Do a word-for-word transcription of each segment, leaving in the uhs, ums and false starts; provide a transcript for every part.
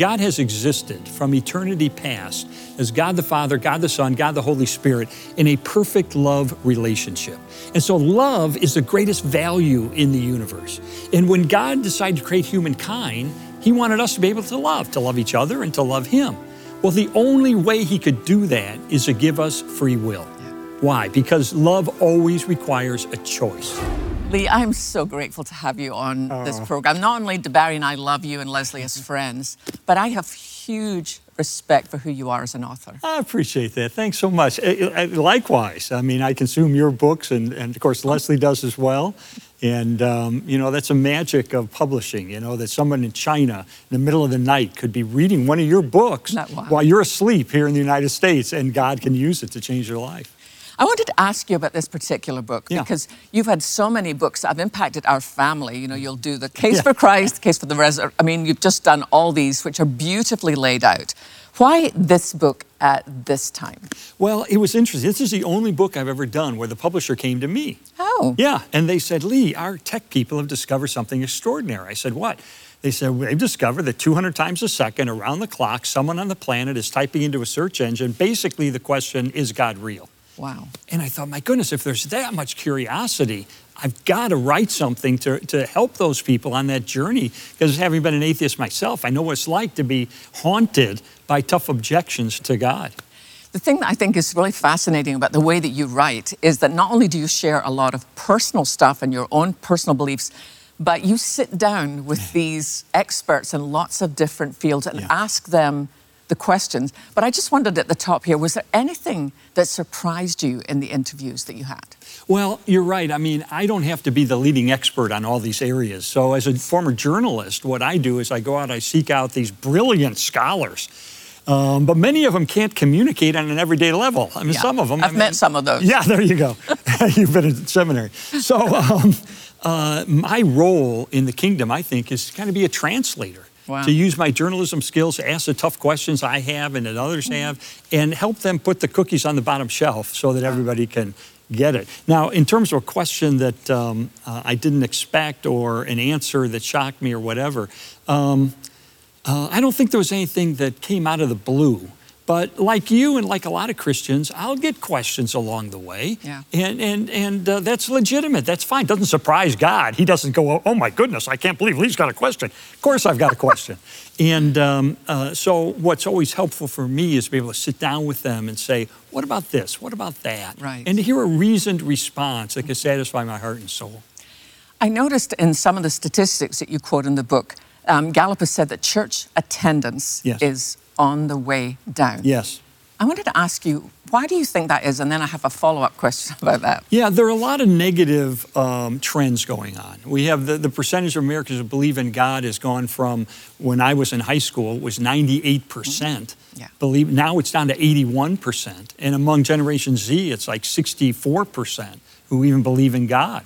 God has existed from eternity past as God the Father, God the Son, God the Holy Spirit in a perfect love relationship. And so love is the greatest value in the universe. And when God decided to create humankind, He wanted us to be able to love, to love each other and to love Him. Well, the only way He could do that is to give us free will. Why? Because love always requires a choice. Lee, I'm so grateful to have you on Oh. this program. Not only do Barry and I love you and Leslie as friends, but I have huge respect for who you are as an author. I appreciate that. Thanks so much. Uh, uh, Likewise, I mean, I consume your books, and, and of course, Leslie does as well. And, um, you know, that's a magic of publishing, you know, that someone in China in the middle of the night could be reading one of your books Not wild. while you're asleep here in the United States, and God can use it to change your life. I wanted to ask you about this particular book Yeah. because you've had so many books that have impacted our family. You know, you'll do the Case Yeah. for Christ, the Case for the Resurrection. I mean, you've just done all these, which are beautifully laid out. Why this book at this time? Well, it was interesting. This is the only book I've ever done where the publisher came to me. Oh. Yeah, and they said, Lee, our tech people have discovered something extraordinary. I said, what? They said, they've discovered that two hundred times a second, around the clock, someone on the planet is typing into a search engine, basically the question, is God real? Wow. And I thought, my goodness, if there's that much curiosity, I've got to write something to, to help those people on that journey. Because having been an atheist myself, I know what it's like to be haunted by tough objections to God. The thing that I think is really fascinating about the way that you write is that not only do you share a lot of personal stuff and your own personal beliefs, but you sit down with these experts in lots of different fields and Yeah. ask them the questions. But I just wondered at the top here, was there anything that surprised you in the interviews that you had? Well, you're right. I mean, I don't have to be the leading expert on all these areas. So as a former journalist, what I do is I go out, I seek out these brilliant scholars. Um, but many of them can't communicate on an everyday level. I mean, Yeah. some of them. I've I mean, met some of those. Yeah, there you go. You've been in seminary. So um, uh, my role in the kingdom, I think, is to kind of be a translator. Wow. To use my journalism skills to ask the tough questions I have and that others have, and help them put the cookies on the bottom shelf so that everybody can get it. Now, in terms of a question that um, uh, I didn't expect or an answer that shocked me or whatever, um, uh, I don't think there was anything that came out of the blue. But like you and like a lot of Christians, I'll get questions along the way. Yeah. And, and, and uh, that's legitimate. That's fine. Doesn't surprise God. He doesn't go, oh my goodness, I can't believe Lee's got a question. Of course I've got a question. And um, uh, so what's always helpful for me is to be able to sit down with them and say, what about this? What about that? Right. And to hear a reasoned response that can satisfy my heart and soul. I noticed in some of the statistics that you quote in the book, um, Gallup has said that church attendance Yes. is on the way down. Yes. I wanted to ask you, why do you think that is? And then I have a follow-up question about that. Yeah, there are a lot of negative um, trends going on. We have the, the percentage of Americans who believe in God has gone from, when I was in high school, it was ninety-eight percent. Yeah. Believe, now it's down to eighty-one percent. And among Generation Z, it's like sixty-four percent who even believe in God.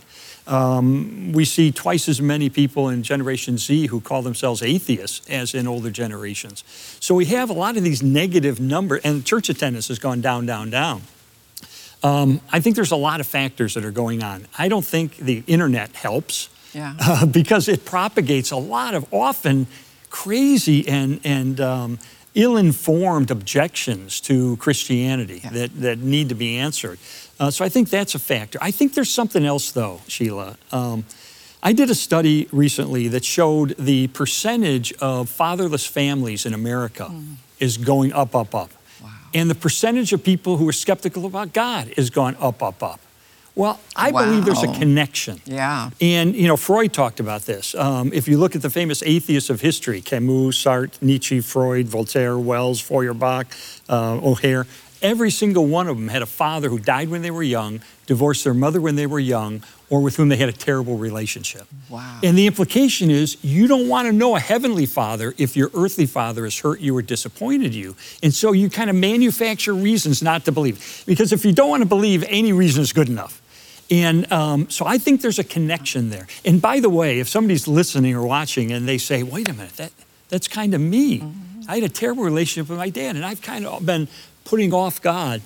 Um, we see twice as many people in Generation Z who call themselves atheists as in older generations. So we have a lot of these negative numbers, and church attendance has gone down, down, down. Um, I think there's a lot of factors that are going on. I don't think the internet helps Yeah. uh, because it propagates a lot of often crazy and, and um, ill-informed objections to Christianity Yeah. that, that need to be answered. Uh, so I think that's a factor. I think there's something else though, Sheila. Um, I did a study recently that showed the percentage of fatherless families in America mm. is going up, up, up. Wow. And the percentage of people who are skeptical about God is gone up, up, up. Well, I Wow. believe there's a connection. Yeah. And, you know, Freud talked about this. Um, if you look at the famous atheists of history, Camus, Sartre, Nietzsche, Freud, Voltaire, Wells, Feuerbach, uh, O'Hare, every single one of them had a father who died when they were young, divorced their mother when they were young, or with whom they had a terrible relationship. Wow. And the implication is you don't want to know a heavenly father if your earthly father has hurt you or disappointed you. And so you kind of manufacture reasons not to believe. Because if you don't want to believe, any reason is good enough. And um, so I think there's a connection there. And by the way, if somebody's listening or watching and they say, wait a minute, that, that's kind of me. Mm-hmm. I had a terrible relationship with my dad, and I've kind of been putting off God.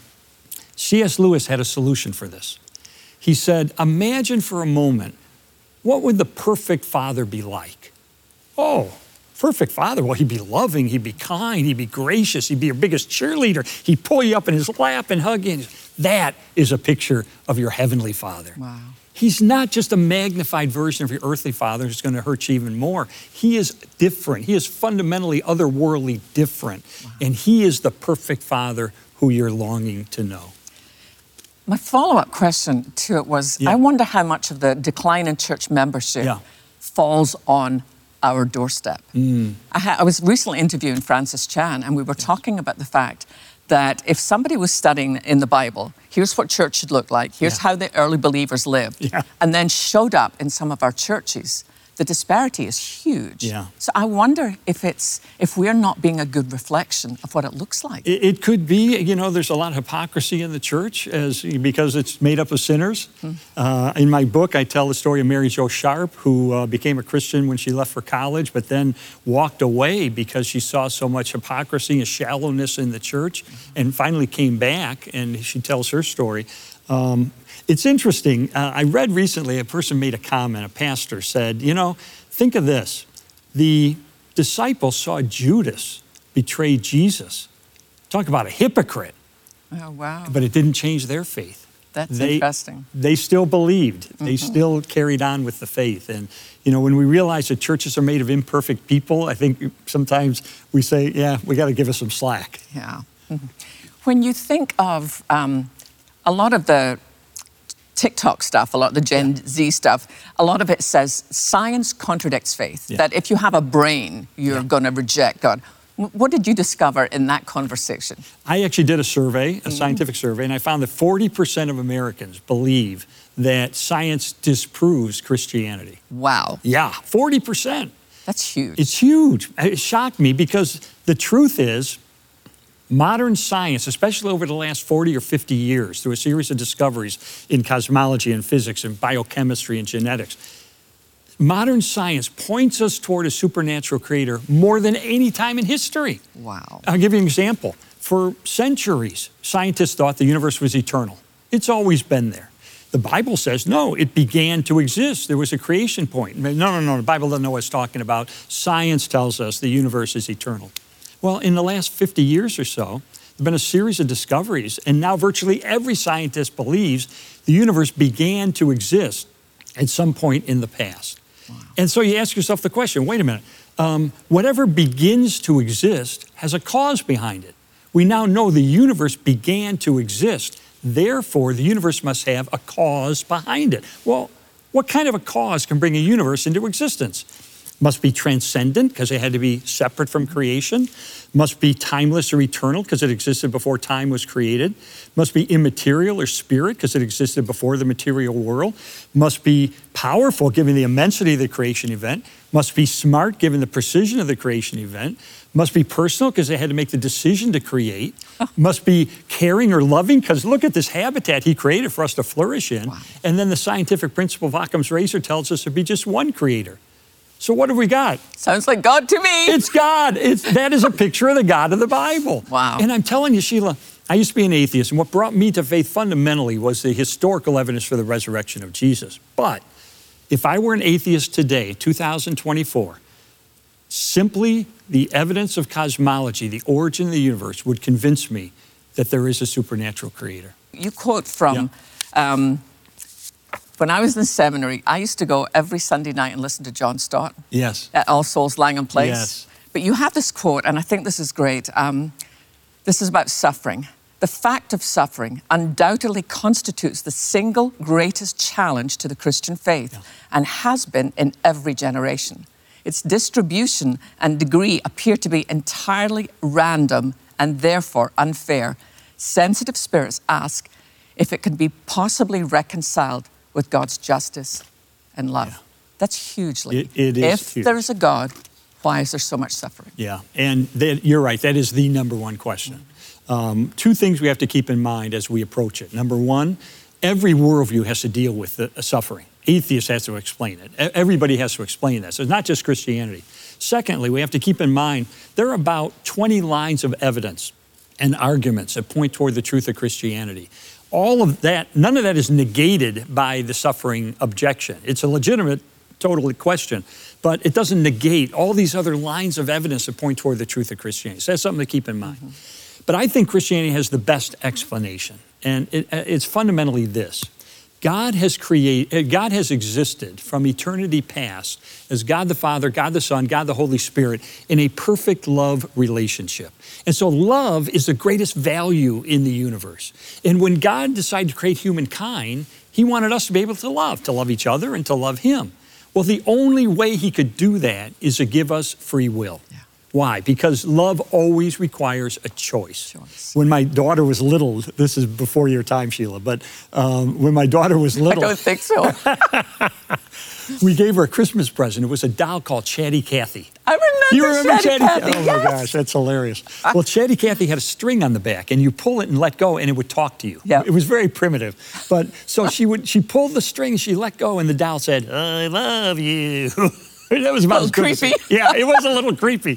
C S Lewis had a solution for this. He said, imagine for a moment, what would the perfect father be like? Oh, Perfect father, well, he'd be loving, he'd be kind, he'd be gracious, he'd be your biggest cheerleader. He'd pull you up in his lap and hug you. That is a picture of your heavenly Father. Wow. He's not just a magnified version of your earthly father who's going to hurt you even more. He is different. He is fundamentally otherworldly different. Wow. And he is the perfect father who you're longing to know. My follow-up question to it was, yeah. I wonder how much of the decline in church membership yeah. falls on our doorstep. Mm. I, ha- I was recently interviewing Francis Chan, and we were talking about the fact that if somebody was studying in the Bible, here's what church should look like, here's yeah. how the early believers lived, yeah. and then showed up in some of our churches, the disparity is huge. Yeah. So I wonder if it's if we're not being a good reflection of what it looks like. It, it could be, you know, there's a lot of hypocrisy in the church as because it's made up of sinners. Hmm. Uh, in my book, I tell the story of Mary Jo Sharp, who uh, became a Christian when she left for college, but then walked away because she saw so much hypocrisy and shallowness in the church, mm-hmm. and finally came back, and she tells her story. Um, It's interesting. Uh, I read recently a person made a comment, a pastor said, you know, think of this. The disciples saw Judas betray Jesus. Talk about a hypocrite. Oh, wow. But it didn't change their faith. That's they, interesting. They still believed. Mm-hmm. They still carried on with the faith. And, you know, when we realize that churches are made of imperfect people, I think sometimes we say, yeah, we got to give us some slack. Yeah. Mm-hmm. When you think of um, a lot of the TikTok stuff, a lot of the Gen yeah. Z stuff, a lot of it says science contradicts faith, yeah. that if you have a brain, you're yeah. going to reject God. What did you discover in that conversation? I actually did a survey, a mm-hmm. scientific survey, and I found that forty percent of Americans believe that science disproves Christianity. Wow. Yeah, forty percent. That's huge. It's huge. It shocked me because the truth is, modern science, especially over the last forty or fifty years, through a series of discoveries in cosmology and physics and biochemistry and genetics, modern science points us toward a supernatural creator more than any time in history. Wow. I'll give you an example. For centuries, scientists thought the universe was eternal. It's always been there. The Bible says, no, it began to exist. There was a creation point. No, no, no, the Bible doesn't know what it's talking about. Science tells us the universe is eternal. Well, in the last fifty years or so, there have been a series of discoveries, and now virtually every scientist believes the universe began to exist at some point in the past. Wow. And so you ask yourself the question, wait a minute, um, whatever begins to exist has a cause behind it. We now know the universe began to exist, therefore the universe must have a cause behind it. Well, what kind of a cause can bring a universe into existence? Must be transcendent because it had to be separate from creation. Must be timeless or eternal because it existed before time was created. Must be immaterial or spirit because it existed before the material world. Must be powerful given the immensity of the creation event. Must be smart given the precision of the creation event. Must be personal because they had to make the decision to create. Must be caring or loving because look at this habitat he created for us to flourish in. Wow. And then the scientific principle of Occam's razor tells us there'd be just one creator. So what have we got? Sounds like God to me. It's God. It's, that is a picture of the God of the Bible. Wow. And I'm telling you, Sheila, I used to be an atheist, and what brought me to faith fundamentally was the historical evidence for the resurrection of Jesus. But if I were an atheist today, two thousand twenty-four, simply the evidence of cosmology, the origin of the universe, would convince me that there is a supernatural creator. You quote from... Yeah. Um, When I was in seminary, I used to go every Sunday night and listen to John Stott. Yes. At All Souls Langham Place. Yes. But you have this quote, and I think this is great. Um, this is about suffering. The fact of suffering undoubtedly constitutes the single greatest challenge to the Christian faith, yeah. and has been in every generation. Its distribution and degree appear to be entirely random and therefore unfair. Sensitive spirits ask if it can be possibly reconciled with God's justice and love. Yeah. That's hugely. It, it is If huge. there is a God, why is there so much suffering? Yeah, and that, you're right. That is the number one question. Mm-hmm. um, two things we have to keep in mind as we approach it. Number one, every worldview has to deal with the uh, suffering. Atheists has to explain it. Everybody has to explain this. It's not just Christianity. Secondly, we have to keep in mind there are about twenty lines of evidence and arguments that point toward the truth of Christianity. All of that, none of that is negated by the suffering objection. It's a legitimate total question, but it doesn't negate all these other lines of evidence that point toward the truth of Christianity. So that's something to keep in mind. Mm-hmm. But I think Christianity has the best explanation, and it, it's fundamentally this. God has created, God has existed from eternity past as God the Father, God the Son, God the Holy Spirit in a perfect love relationship. And so love is the greatest value in the universe. And when God decided to create humankind, he wanted us to be able to love, to love each other and to love him. Well, the only way he could do that is to give us free will. Yeah. Why? Because love always requires a choice. choice. When my daughter was little, this is before your time, Sheila, but um, when my daughter was little. I don't think so. We gave her a Christmas present. It was a doll called Chatty Cathy. I remember, you remember Chatty, Chatty Cathy. Oh yes. my gosh, that's hilarious. Well, Chatty Cathy had a string on the back, and you pull it and let go, and it would talk to you. Yeah. It was very primitive. But so she would, she pulled the string, she let go, and the doll said, "I love you." That was about a little as creepy. As, yeah, it was a little creepy.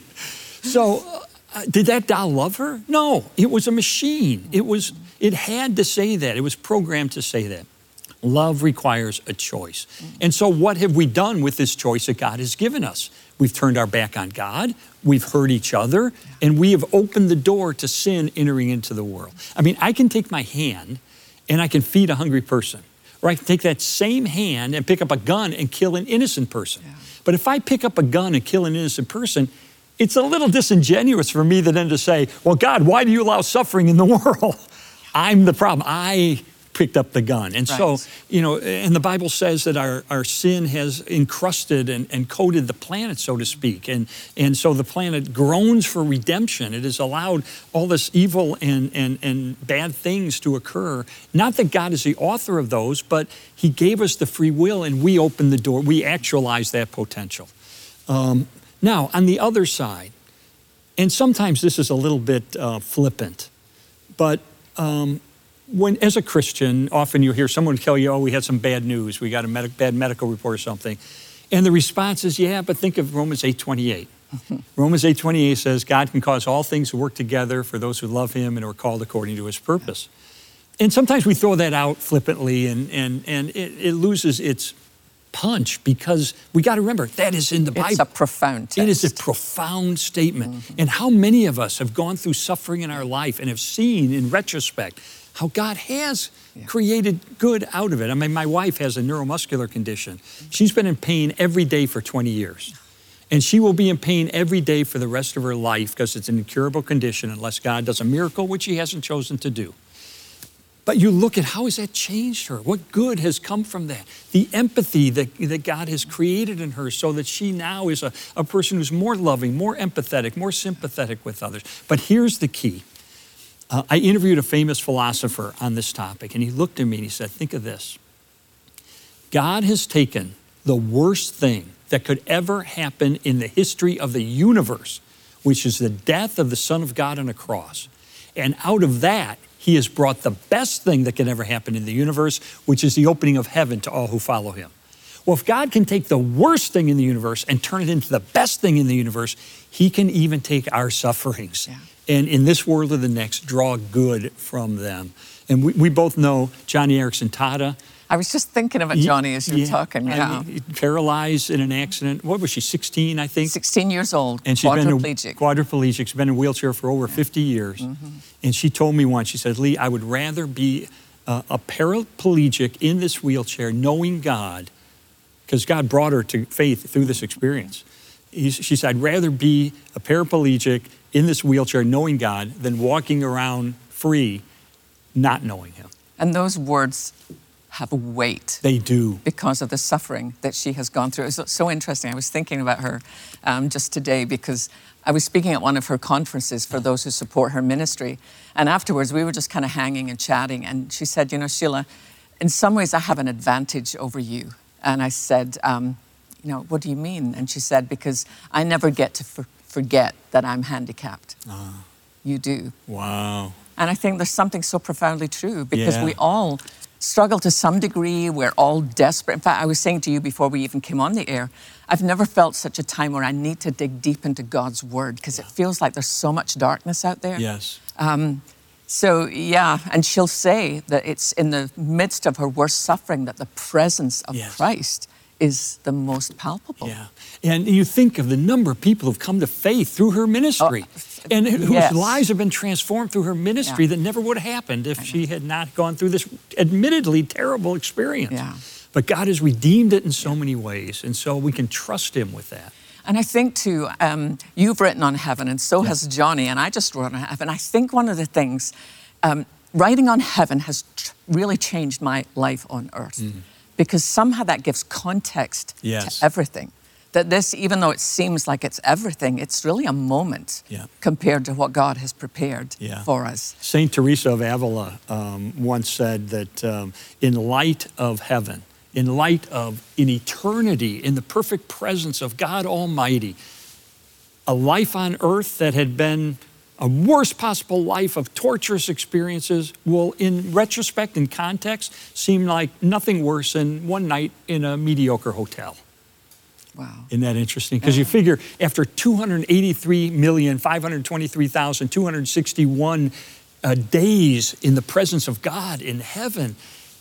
So, uh, did that doll love her? No, it was a machine. It was. It had to say that. It was programmed to say that. Love requires a choice. And so what have we done with this choice that God has given us? We've turned our back on God, we've hurt each other, and we have opened the door to sin entering into the world. I mean, I can take my hand and I can feed a hungry person, or I can take that same hand and pick up a gun and kill an innocent person. Yeah. But if I pick up a gun and kill an innocent person, it's a little disingenuous for me then to say, well, God, why do you allow suffering in the world? I'm the problem. I picked up the gun. And right. so, you know, and the Bible says that our, our sin has encrusted and, and coated the planet, so to speak. And, and so the planet groans for redemption. It has allowed all this evil and, and, and bad things to occur. Not that God is the author of those, but he gave us the free will and we opened the door. We actualized that potential. Um, now, on the other side, and sometimes this is a little bit uh, flippant, but um, When, as a Christian, often you hear someone tell you, oh, we had some bad news, we got a med- bad medical report or something. And the response is, yeah, but think of Romans eight twenty-eight. Mm-hmm. Romans eight twenty-eight says, God can cause all things to work together for those who love him and are called according to his purpose. Yeah. And sometimes we throw that out flippantly and, and, and it, it loses its punch because we got to remember, that is in the Bible. It's a profound text. It is a profound statement. Mm-hmm. And how many of us have gone through suffering in our life and have seen in retrospect how God has yeah. created good out of it. I mean, my wife has a neuromuscular condition. She's been in pain every day for twenty years. And she will be in pain every day for the rest of her life because it's an incurable condition unless God does a miracle, which he hasn't chosen to do. But you look at how has that changed her? What good has come from that? The empathy that, that God has created in her so that she now is a, a person who's more loving, more empathetic, more sympathetic with others. But here's the key. Uh, I interviewed a famous philosopher on this topic, and he looked at me and he said, think of this. God has taken the worst thing that could ever happen in the history of the universe, which is the death of the Son of God on a cross. And out of that, he has brought the best thing that can ever happen in the universe, which is the opening of heaven to all who follow him. Well, if God can take the worst thing in the universe and turn it into the best thing in the universe, he can even take our sufferings. Yeah. And in this world or the next, draw good from them. And we, we both know Johnny Erickson Tada. I was just thinking of it, Johnny, as you were yeah, talking. Yeah. I mean, paralyzed in an accident. What was she, sixteen, I think? sixteen years old, and she's quadriplegic. Been a, quadriplegic. She's been in a wheelchair for over yeah. fifty years. Mm-hmm. And she told me once, she said, Lee, I would rather be a, a paraplegic in this wheelchair knowing God, because God brought her to faith through this experience. He's, she said, I'd rather be a paraplegic in this wheelchair knowing God than walking around free not knowing him. And those words have weight. They do. Because of the suffering that she has gone through. It's so interesting. I was thinking about her um, just today because I was speaking at one of her conferences for those who support her ministry. And afterwards, we were just kind of hanging and chatting. And she said, you know, Sheila, in some ways I have an advantage over you. And I said, um, you know, what do you mean? And she said, because I never get to for- forget that I'm handicapped. Ah. You do. Wow. And I think there's something so profoundly true because yeah. we all struggle to some degree. We're all desperate. In fact, I was saying to you before we even came on the air, I've never felt such a time where I need to dig deep into God's word because yeah. it feels like there's so much darkness out there. Yes. Um, so, yeah, and she'll say that it's in the midst of her worst suffering that the presence of yes. Christ is the most palpable. Yeah. And you think of the number of people who've come to faith through her ministry Oh, and whose yes. lives have been transformed through her ministry Yeah. that never would have happened if she had not gone through this admittedly terrible experience. Yeah. But God has redeemed it in so many ways, and so we can trust him with that. And I think too, um, you've written on heaven, and so Yeah. has Johnny, and I just wrote on heaven. I think one of the things, um, writing on heaven has tr- really changed my life on earth, because somehow that gives context Yes. to everything. That this, even though it seems like it's everything, it's really a moment Yeah. compared to what God has prepared Yeah. for us. Saint Teresa of Avila um, once said that um, in light of heaven, in light of in eternity, in the perfect presence of God Almighty, a life on earth that had been a worst possible life of torturous experiences will, in retrospect and context, seem like nothing worse than one night in a mediocre hotel. Wow. Isn't that interesting? Because you figure after two hundred eighty-three million, five hundred twenty-three thousand, two hundred sixty-one uh, days in the presence of God in heaven,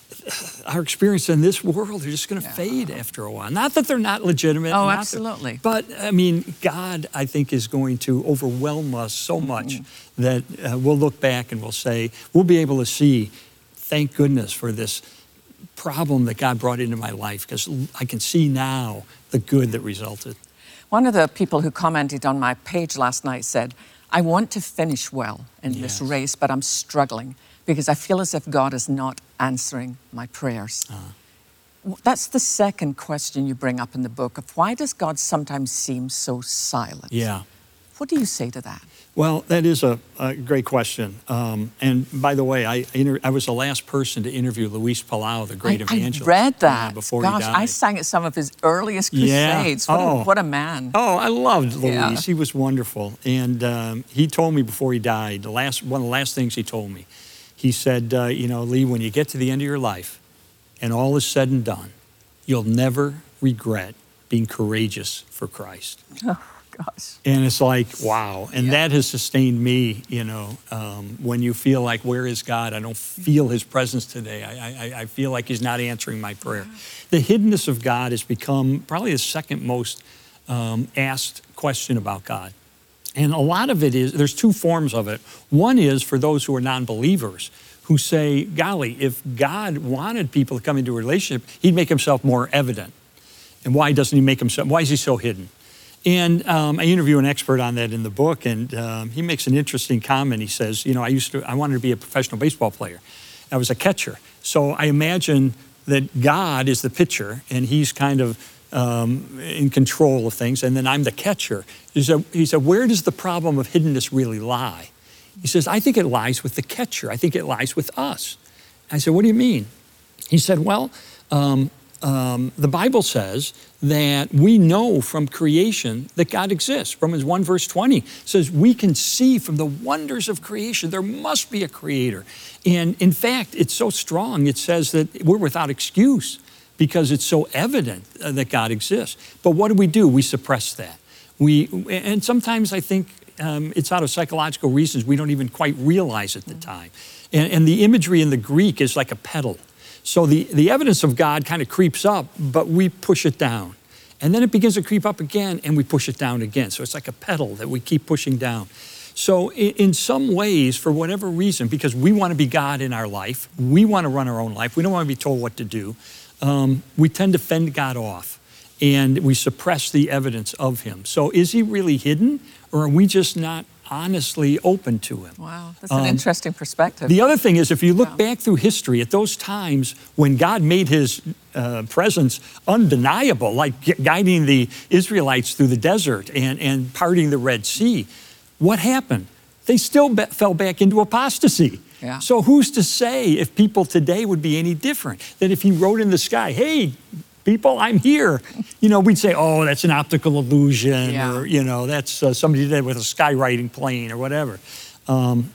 our experience in this world are just going to Yeah. fade after a while. Not that they're not legitimate. Oh, not that- absolutely. but, I mean, God, I think, is going to overwhelm us so much that uh, we'll look back and we'll say, we'll be able to see, thank goodness for this problem that God brought into my life, because I can see now the good that resulted. One of the people who commented on my page last night said, I want to finish well in this Yes. race, but I'm struggling because I feel as if God is not answering my prayers. Uh-huh. That's the second question you bring up in the book of why does God sometimes seem so silent? Yeah. What do you say to that? Well, that is a, a great question. Um, and by the way, I, inter- I was the last person to interview Luis Palau, the great I, evangelist. I read that. Yeah, before Gosh, he died. I sang at some of his earliest Yeah. crusades. What, Oh. a, what a man. Oh, I loved Luis. Yeah. He was wonderful. And um, he told me before he died, the last one of the last things he told me, he said, uh, you know, Lee, when you get to the end of your life and all is said and done, you'll never regret being courageous for Christ. Oh, gosh. And it's like, wow. And Yeah. that has sustained me, you know, um, when you feel like, where is God? I don't feel his presence today. I, I, I feel like he's not answering my prayer. The hiddenness of God has become probably the second most um, asked question about God. And a lot of it is, there's two forms of it. One is for those who are non-believers who say, golly, if God wanted people to come into a relationship, he'd make himself more evident. And why doesn't he make himself, why is he so hidden? And um, I interview an expert on that in the book, and um, he makes an interesting comment. He says, you know, I used to, I wanted to be a professional baseball player. I was a catcher. So I imagine that God is the pitcher, and he's kind of um, in control of things, and then I'm the catcher. He said, he said, where does the problem of hiddenness really lie? He says, I think it lies with the catcher. I think it lies with us. I said, what do you mean? He said, well, um, um, the Bible says that we know from creation that God exists. Romans one verse twenty says we can see from the wonders of creation there must be a creator. And in fact, it's so strong, it says that we're without excuse because it's so evident uh, that God exists. But what do we do? We suppress that. We, and sometimes I think um, it's out of psychological reasons we don't even quite realize at the time. And, and the imagery in the Greek is like a pedal. So the, the evidence of God kind of creeps up, but we push it down. And then it begins to creep up again, and we push it down again. So it's like a pedal that we keep pushing down. So in, in some ways, for whatever reason, because we want to be God in our life, we want to run our own life, we don't want to be told what to do, um, we tend to fend God off, and we suppress the evidence of him. So is he really hidden, or are we just not honestly open to him? Wow, that's an Um, interesting perspective. The other thing is, if you look Yeah. back through history, at those times when God made his uh, presence undeniable, like gu- guiding the Israelites through the desert and, and parting the Red Sea, what happened? They still be- fell back into apostasy. Yeah. So who's to say if people today would be any different? That if he wrote in the sky, hey, people, I'm here, you know, we'd say, oh, that's an optical illusion, Yeah. or, you know, that's uh, somebody did it with a skywriting plane or whatever. Um,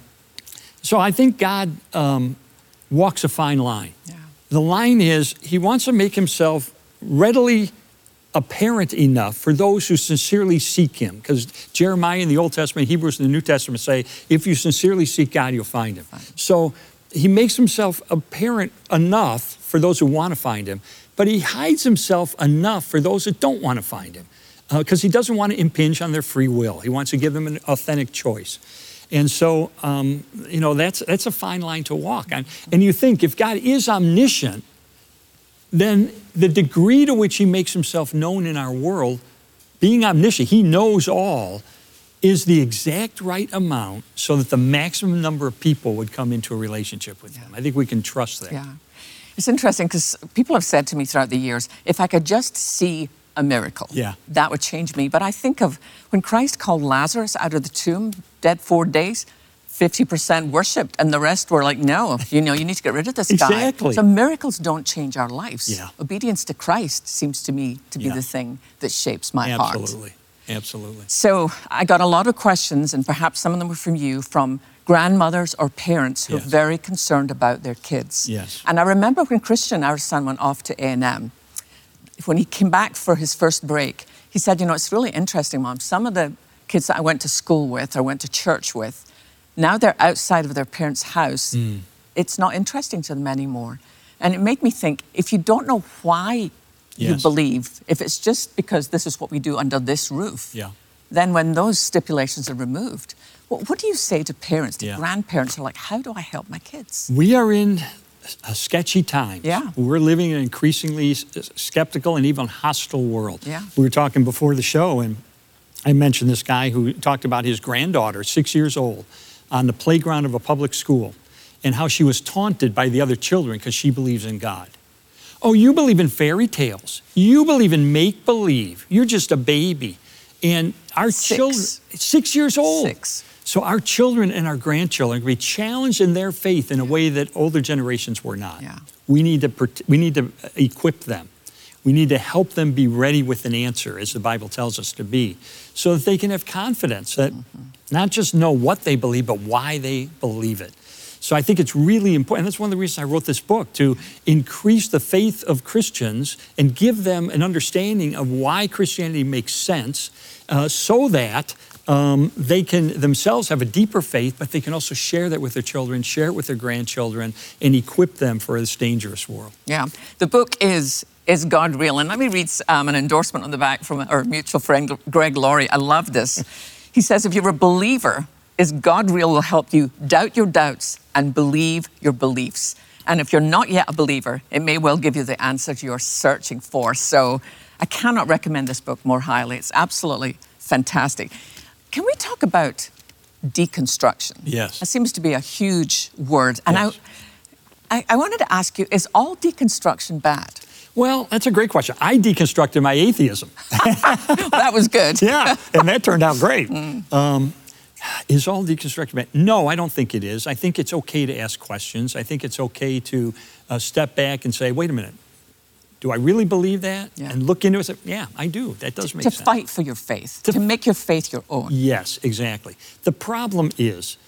so I think God um, walks a fine line. Yeah. The line is he wants to make himself readily apparent enough for those who sincerely seek him. Because Jeremiah in the Old Testament, Hebrews in the New Testament say, if you sincerely seek God, you'll find him. So he makes himself apparent enough for those who want to find him, but he hides himself enough for those that don't want to find him, because uh, he doesn't want to impinge on their free will. He wants to give them an authentic choice. And so, um, you know, that's, that's a fine line to walk on. And you think, if God is omniscient, then the degree to which he makes himself known in our world, being omniscient, he knows all, is the exact right amount so that the maximum number of people would come into a relationship with him. I think we can trust that. Yeah. It's interesting because people have said to me throughout the years, if I could just see a miracle, yeah. that would change me. But I think of when Christ called Lazarus out of the tomb, dead four days, fifty percent worshipped, and the rest were like, no, you know, you need to get rid of this guy. Exactly. So miracles don't change our lives. Yeah. Obedience to Christ seems to me to be yeah. the thing that shapes my Absolutely. heart. Absolutely. Absolutely. So I got a lot of questions, and perhaps some of them were from you, from grandmothers or parents who yes. are very concerned about their kids. Yes. And I remember when Christian, our son, went off to A and M, when he came back for his first break, he said, you know, it's really interesting, Mom. Some of the kids that I went to school with or went to church with, now they're outside of their parents' house. Mm. It's not interesting to them anymore. And it made me think, if you don't know why you yes. believe, if it's just because this is what we do under this roof, yeah. then when those stipulations are removed, what, what do you say to parents, to yeah. grandparents who are like, how do I help my kids? We are in a sketchy time. Yeah. We're living in an increasingly skeptical and even hostile world. Yeah. We were talking before the show, and I mentioned this guy who talked about his granddaughter, six years old, on the playground of a public school, and how she was taunted by the other children because she believes in God. Oh, you believe in fairy tales. You believe in make-believe. You're just a baby. And our six. children, six years old. Six. So our children and our grandchildren can be challenged in their faith in a way that older generations were not. Yeah. We need to, we need to equip them. We need to help them be ready with an answer, as the Bible tells us to be, so that they can have confidence that mm-hmm. not just know what they believe, but why they believe it. So I think it's really important. That's one of the reasons I wrote this book, to increase the faith of Christians and give them an understanding of why Christianity makes sense, uh, so that um, they can themselves have a deeper faith, but they can also share that with their children, share it with their grandchildren, and equip them for this dangerous world. Yeah. The book is Is God Real? And let me read um, an endorsement on the back from our mutual friend, Greg Laurie. I love this. He says, if you're a believer, Is God Real will help you doubt your doubts and believe your beliefs. And if you're not yet a believer, it may well give you the answers you're searching for. So I cannot recommend this book more highly. It's absolutely fantastic. Can we talk about deconstruction? Yes. That seems to be a huge word. And yes. I, I, I wanted to ask you, is all deconstruction bad? Well, that's a great question. I deconstructed my atheism. Well, that was good. Yeah, and that turned out great. Mm. Um, is all deconstruction bad? No, I don't think it is. I think it's okay to ask questions. I think it's okay to uh, step back and say, wait a minute, do I really believe that? Yeah. And look into it and say, yeah, I do. That does to, make to sense. To fight for your faith, To, to make your faith your own. Yes, exactly. The problem is,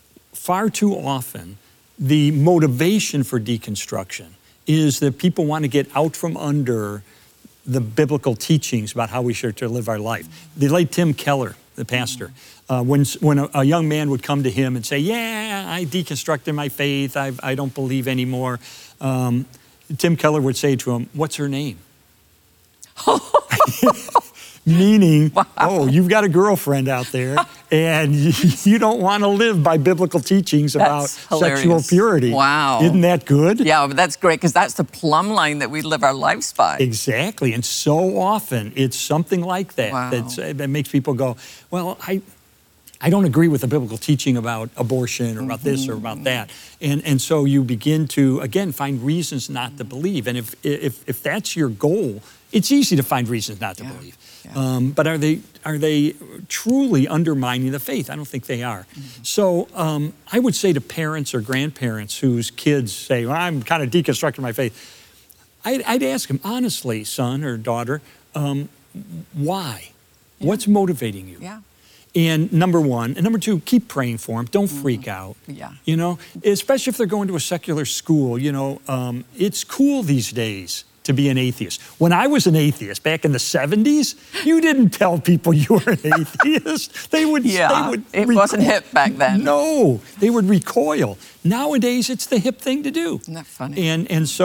far too often, the motivation for deconstruction is that people want to get out from under the biblical teachings about how we should to live our life. The late Tim Keller, the pastor, uh, when, when a, a young man would come to him and say, yeah, I deconstructed my faith, I've, I don't believe anymore, um, Tim Keller would say to him, what's her name? Meaning, wow. oh, you've got a girlfriend out there and you, you don't want to live by biblical teachings that's about hilarious. Sexual purity. Wow. Isn't that good? Yeah, but that's great because that's the plumb line that we live our lives by. Exactly. And so often it's something like that wow. that's, that makes people go, well, I, I don't agree with the biblical teaching about abortion or about mm-hmm. this or about that. And, and so you begin to, again, find reasons not to believe. And if, if, if that's your goal, it's easy to find reasons not to yeah. believe. Yeah. Um, but are they, are they truly undermining the faith? I don't think they are. Mm-hmm. So um, I would say to parents or grandparents whose kids say, well, I'm kind of deconstructing my faith, I'd, I'd ask them, honestly, son or daughter, um, why? Yeah. What's motivating you? Yeah. And number one, and number two, keep praying for them. Don't mm-hmm. freak out. Yeah. You know, especially if they're going to a secular school, you know, um, it's cool these days to be an atheist. When I was an atheist back in the seventies, you didn't tell people you were an atheist. They would, yeah, they would it recoil. wasn't hip back then. No, they would recoil. Nowadays, it's the hip thing to do. Isn't that funny? And, and so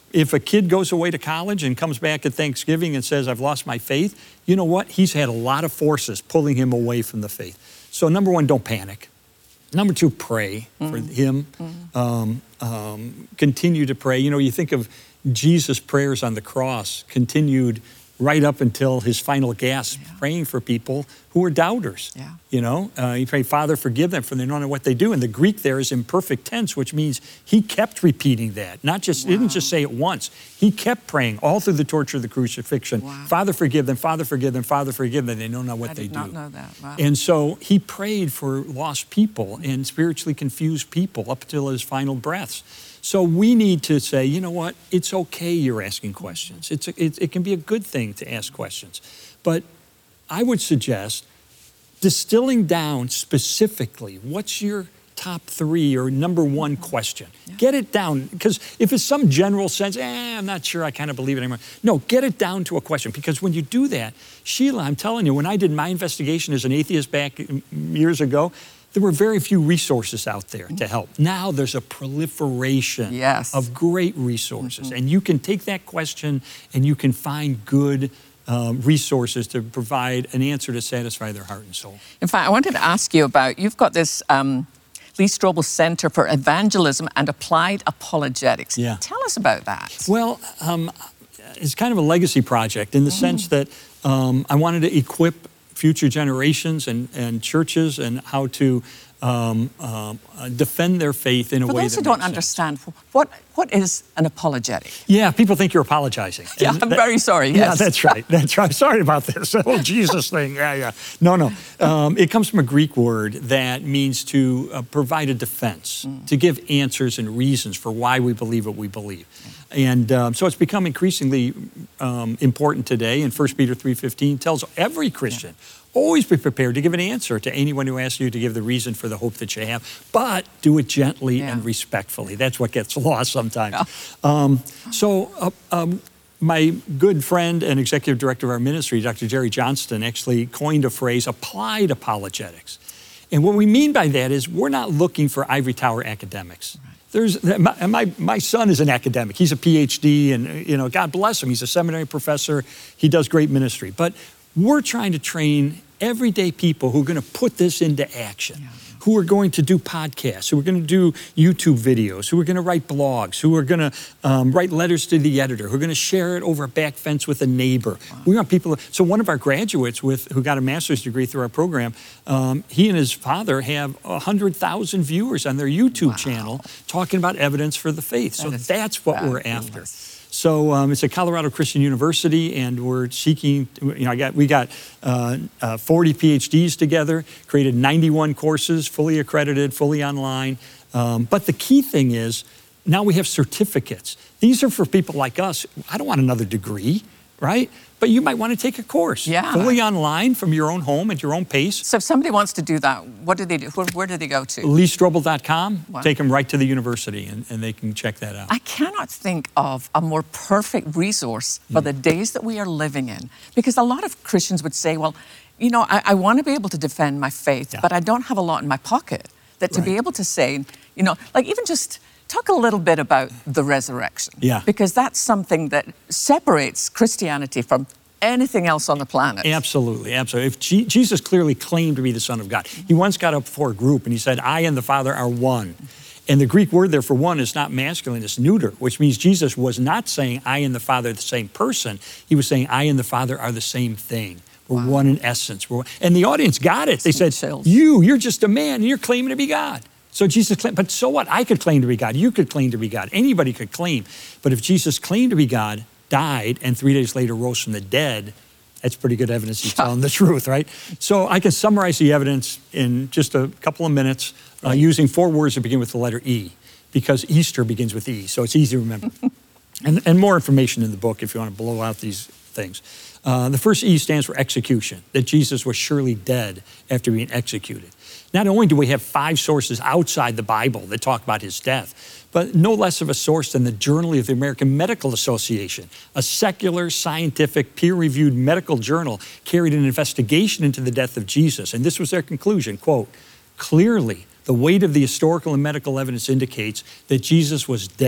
if a kid goes away to college and comes back at Thanksgiving and says, I've lost my faith, you know what? He's had a lot of forces pulling him away from the faith. So number one, don't panic. Number two, pray mm. for him. Mm. Um, um, continue to pray. You know, you think of Jesus' prayers on the cross continued right up until his final gasp, yeah. praying for people who were doubters. Yeah. You know, uh, he prayed, Father, forgive them, for they don't know what they do. And the Greek there is imperfect tense, which means he kept repeating that. Not just, wow. he didn't just say it once. He kept praying all through the torture of the crucifixion. Wow. Father, forgive them, Father, forgive them, Father, forgive them. They don't know what I they did do. not know that. Wow. And so he prayed for lost people and spiritually confused people up until his final breaths. So we need to say, you know what, it's okay you're asking questions. It's a, it, it can be a good thing to ask questions. But I would suggest distilling down specifically, what's your top three or number one question? Yeah. Get it down, because if it's some general sense, eh, I'm not sure I kind of believe it anymore. No, get it down to a question, because when you do that, Sheila, I'm telling you, when I did my investigation as an atheist back years ago, there were very few resources out there to help. Now there's a proliferation yes. of great resources. Mm-hmm. And you can take that question and you can find good um, resources to provide an answer to satisfy their heart and soul. In fact, I wanted to ask you about, you've got this um, Lee Strobel Center for Evangelism and Applied Apologetics. Yeah. Tell us about that. Well, um, it's kind of a legacy project in the mm. sense that um, I wanted to equip future generations and, and churches and how to um, um, uh, defend their faith in a For way that those who don't makes understand, sense. what what is an apologetic? Yeah, people think you're apologizing. Yeah, and I'm that, very sorry, yes. Yeah, that's right, that's right. Sorry about this whole Jesus thing, yeah, yeah. No, no, um, it comes from a Greek word that means to uh, provide a defense, mm. to give answers and reasons for why we believe what we believe. Mm. And um, so it's become increasingly um, important today, and First Peter three fifteen tells every Christian, yeah. always be prepared to give an answer to anyone who asks you to give the reason for the hope that you have, but do it gently yeah. and respectfully. That's what gets lost sometimes. Yeah. Um, so uh, um, my good friend and executive director of our ministry, Doctor Jerry Johnston, actually coined a phrase, applied apologetics. And what we mean by that is we're not looking for ivory tower academics. Right. There's, my, my, my son is an academic. He's a P H D, and you know, God bless him. He's a seminary professor. He does great ministry. But we're trying to train everyday people who are going to put this into action, yeah. who are going to do podcasts, who are going to do YouTube videos, who are going to write blogs, who are going to um, write letters to the editor, who are going to share it over a back fence with a neighbor. Wow. We want people. So one of our graduates with who got a master's degree through our program, um, he and his father have one hundred thousand viewers on their YouTube wow. channel talking about evidence for the faith. That so that's what fabulous. We're after. So um, it's at Colorado Christian University, and we're seeking, you know, I got, we got uh, uh, forty P H Ds together, created ninety-one courses, fully accredited, fully online. Um, but the key thing is, now we have certificates. These are for people like us. I don't want another degree, right? But you might want to take a course, yeah. fully online from your own home at your own pace. So if somebody wants to do that, what do they do? Where, where do they go to? lee strobel dot com. Wow. Take them right to the university, and, and they can check that out. I cannot think of a more perfect resource for mm. the days that we are living in. Because a lot of Christians would say, well, you know, I, I want to be able to defend my faith, yeah. but I don't have a lot in my pocket. That to right. be able to say, you know, like even just talk a little bit about the resurrection. Yeah. Because that's something that separates Christianity from anything else on the planet. Absolutely, absolutely. If G Jesus clearly claimed to be the Son of God. He once got up before a group and he said, I and the Father are one. And the Greek word there for one is not masculine, it's neuter, which means Jesus was not saying I and the Father are the same person. He was saying I and the Father are the same thing. We're wow. one in essence. We're one. And the audience got it. They said, you, you're just a man and you're claiming to be God. So Jesus claimed, but so what? I could claim to be God. You could claim to be God. Anybody could claim. But if Jesus claimed to be God, died, and three days later rose from the dead, that's pretty good evidence he's telling the truth, right? So I can summarize the evidence in just a couple of minutes uh, using four words that begin with the letter E, because Easter begins with E, so it's easy to remember. and, and more information in the book if you want to blow out these things. Uh, the first E stands for execution, that Jesus was surely dead after being executed. Not only do we have five sources outside the Bible that talk about his death, but no less of a source than the Journal of the American Medical Association, a secular, scientific, peer-reviewed medical journal carried an investigation into the death of Jesus. And this was their conclusion, quote, clearly, the weight of the historical and medical evidence indicates that Jesus was dead,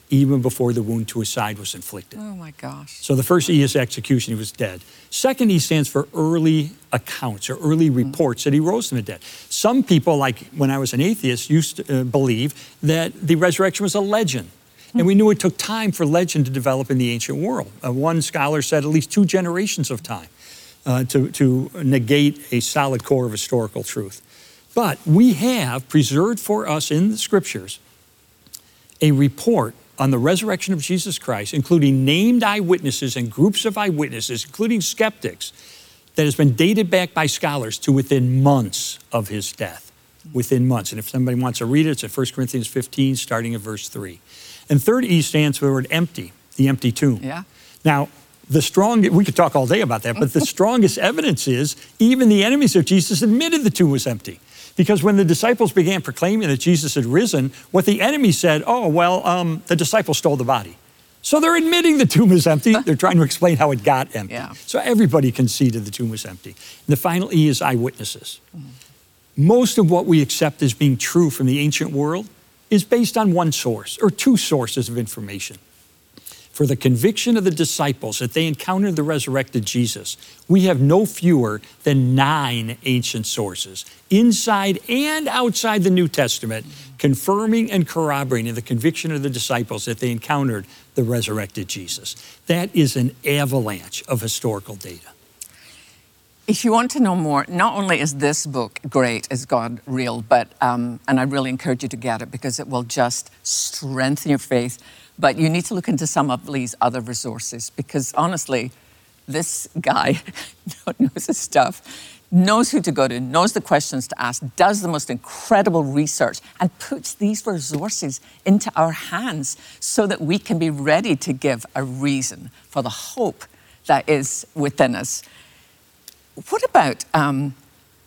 even before the wound to his side was inflicted. Oh my gosh. So the first E is execution, he was dead. Second E stands for early accounts or early reports that he rose from the dead. Some people, like when I was an atheist, used to uh, believe that the resurrection was a legend. And we knew it took time for legend to develop in the ancient world. Uh, one scholar said at least two generations of time uh, to, to negate a solid core of historical truth. But we have preserved for us in the scriptures a report on the resurrection of Jesus Christ, including named eyewitnesses and groups of eyewitnesses, including skeptics, that has been dated back by scholars to within months of his death, within months. And if somebody wants to read it, it's at First Corinthians fifteen, starting at verse three. And third E stands for the word empty, the empty tomb. Yeah. Now, the strong, we could talk all day about that, but the strongest evidence is even the enemies of Jesus admitted the tomb was empty. Because when the disciples began proclaiming that Jesus had risen, what the enemy said, oh, well, um, the disciples stole the body. So they're admitting the tomb is empty. They're trying to explain how it got empty. Yeah. So everybody conceded the tomb was empty. And the final E is eyewitnesses. Mm-hmm. Most of what we accept as being true from the ancient world is based on one source or two sources of information. For the conviction of the disciples that they encountered the resurrected Jesus, we have no fewer than nine ancient sources, inside and outside the New Testament, confirming and corroborating the conviction of the disciples that they encountered the resurrected Jesus. That is an avalanche of historical data. If you want to know more, not only is this book great, Is God Real, but, um, and I really encourage you to get it because it will just strengthen your faith, but you need to look into some of Lee's other resources because honestly, this guy knows his stuff, knows who to go to, knows the questions to ask, does the most incredible research, and puts these resources into our hands so that we can be ready to give a reason for the hope that is within us. What about um,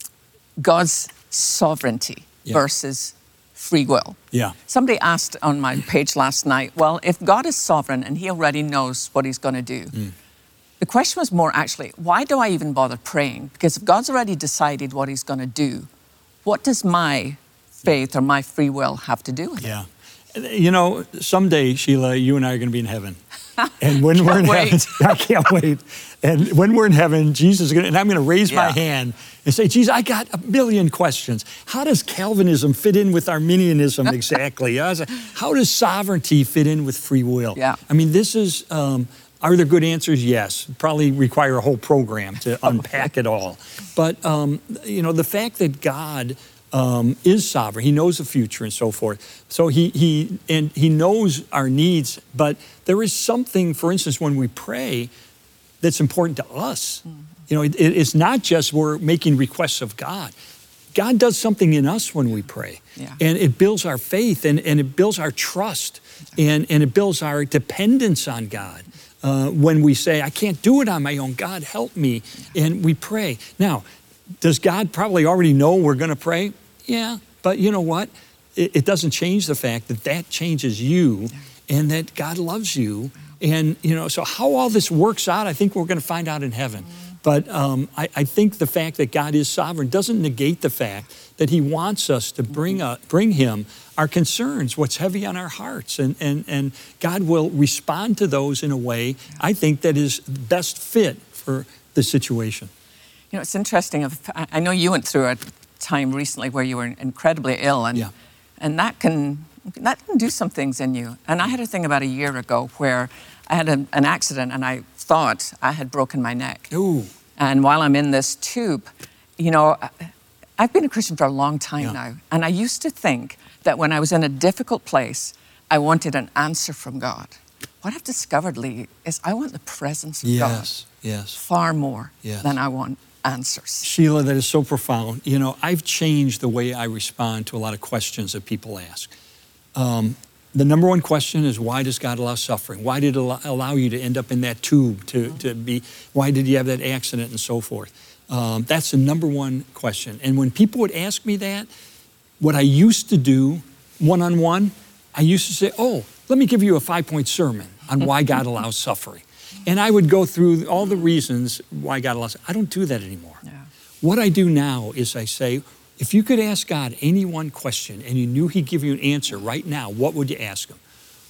God's sovereignty yeah. versus free will? Yeah. Somebody asked on my page last night, well, if God is sovereign and he already knows what he's going to do, mm. the question was more actually, why do I even bother praying? Because if God's already decided what he's going to do, what does my faith or my free will have to do with yeah. it? Yeah. You know, someday, Sheila, you and I are going to be in heaven. And when we're in wait. heaven, I can't wait. And when we're in heaven, Jesus is going to, and I'm going to raise yeah. my hand and say, Jesus, I got a million questions. How does Calvinism fit in with Arminianism exactly? How does sovereignty fit in with free will? Yeah. I mean, this is, um, are there good answers? Yes. Probably require a whole program to unpack it all. But, um, you know, the fact that God Um, is sovereign. He knows the future and so forth. So he, he, and he knows our needs, but there is something, for instance, when we pray, that's important to us. Mm-hmm. You know, it, it's not just we're making requests of God. God does something in us when we pray. Yeah. And it builds our faith and, and it builds our trust and, and it builds our dependence on God. Uh, when we say, I can't do it on my own, God help me, and we pray. Now, does God probably already know we're going to pray? Yeah, but you know what? It, it doesn't change the fact that that changes you and that God loves you. And, you know, so how all this works out, I think we're going to find out in heaven. But um, I, I think the fact that God is sovereign doesn't negate the fact that he wants us to bring, a, bring him our concerns, what's heavy on our hearts. And, and, and God will respond to those in a way, I think, that is best fit for the situation. You know, it's interesting. I know you went through a time recently where you were incredibly ill, and yeah. and that can that can do some things in you. And I had a thing about a year ago where I had a, an accident, and I thought I had broken my neck. Ooh. And while I'm in this tube, you know, I've been a Christian for a long time yeah. now, and I used to think that when I was in a difficult place, I wanted an answer from God. What I've discovered, Lee, is I want the presence of yes. God yes. far more yes. than I want answers. Sheila, that is so profound. You know, I've changed the way I respond to a lot of questions that people ask. Um, the number one question is, why does God allow suffering? Why did it allow, allow you to end up in that tube, to, to be, why did you have that accident and so forth? Um, that's the number one question. And when people would ask me that, what I used to do one-on-one, I used to say, oh, let me give you a five-point sermon on why God allows suffering. And I would go through all the reasons why God allows it. I don't do that anymore. Yeah. What I do now is I say, if you could ask God any one question and you knew he'd give you an answer right now, what would you ask him?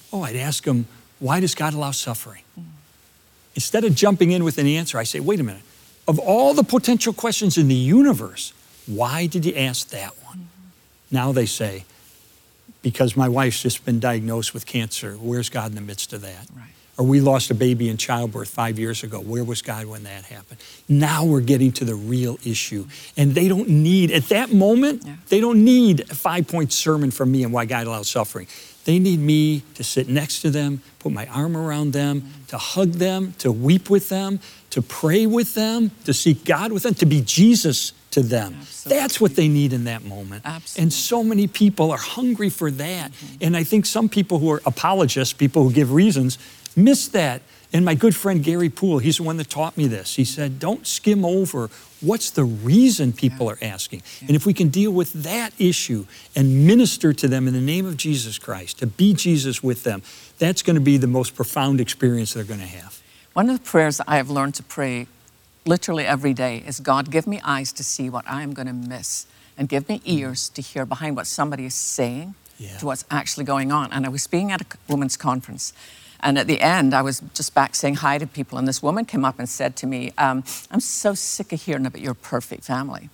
Oh, I'd ask them, why does God allow suffering? Mm. Instead of jumping in with an answer, I say, wait a minute. Of all the potential questions in the universe, why did you ask that one? Mm-hmm. Now they say, because my wife's just been diagnosed with cancer. Where's God in the midst of that? Right. Or we lost a baby in childbirth five years ago. Where was God when that happened? Now we're getting to the real issue. And they don't need, at that moment, yeah. they don't need a five-point sermon from me on why God allows suffering. They need me to sit next to them, put my arm around them, mm-hmm. to hug them, to weep with them, to pray with them, to seek God with them, to be Jesus to them. Absolutely. That's what they need in that moment. Absolutely. And so many people are hungry for that. Mm-hmm. And I think some people who are apologists, people who give reasons, miss that. And my good friend Gary Poole, he's the one that taught me this. He said, don't skim over what's the reason people yeah. are asking. Yeah. And if we can deal with that issue and minister to them in the name of Jesus Christ, to be Jesus with them, that's going to be the most profound experience they're going to have. One of the prayers I have learned to pray literally every day is, God, give me eyes to see what I am going to miss, and give me ears to hear behind what somebody is saying yeah. to what's actually going on. And I was speaking at a women's conference, and at the end, I was just back saying hi to people, and this woman came up and said to me, um, I'm so sick of hearing about your perfect family.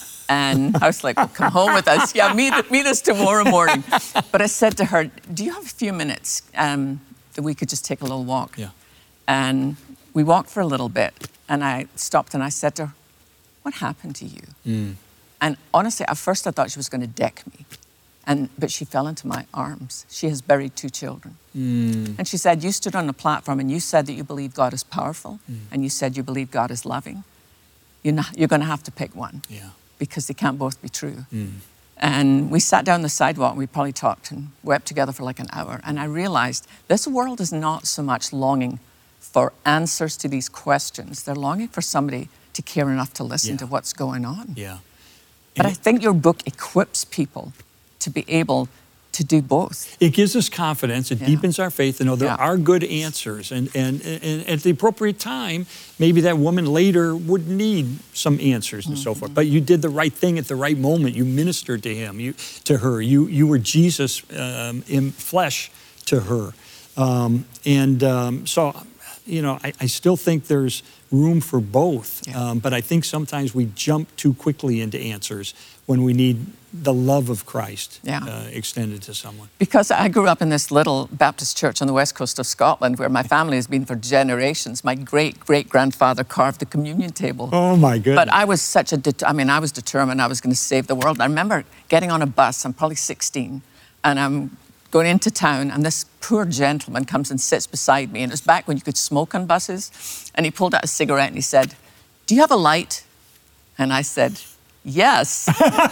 And I was like, well, come home with us. Yeah, meet, meet us tomorrow morning. But I said to her, do you have a few minutes um, that we could just take a little walk? Yeah. And we walked for a little bit, and I stopped and I said to her, what happened to you? Mm. And honestly, at first I thought she was going to deck me. And, but she fell into my arms. She has buried two children. Mm. And she said, you stood on a platform and you said that you believe God is powerful, mm. and you said you believe God is loving. You're, not, you're going to have to pick one, yeah. because they can't both be true. Mm. And we sat down the sidewalk and we probably talked and wept together for like an hour. And I realized this world is not so much longing for answers to these questions. They're longing for somebody to care enough to listen yeah. to what's going on. Yeah. But and I think your book equips people to be able to do both. It gives us confidence. It yeah. deepens our faith to know there yeah. are good answers. And, and, and at the appropriate time, maybe that woman later would need some answers and mm-hmm. so forth. But you did the right thing at the right moment. You ministered to him, you, to her. You, you were Jesus um, in flesh to her. Um, and um, so, you know, I, I still think there's room for both. Yeah. Um, but I think sometimes we jump too quickly into answers when we need the love of Christ yeah. uh, extended to someone. Because I grew up in this little Baptist church on the west coast of Scotland where my family has been for generations. My great-great-grandfather carved the communion table. Oh, my goodness. But I was such a, det- I mean, I was determined I was going to save the world. I remember getting on a bus, I'm probably sixteen, and I'm going into town, and this poor gentleman comes and sits beside me, and it was back when you could smoke on buses, and he pulled out a cigarette and he said, do you have a light? And I said, yes,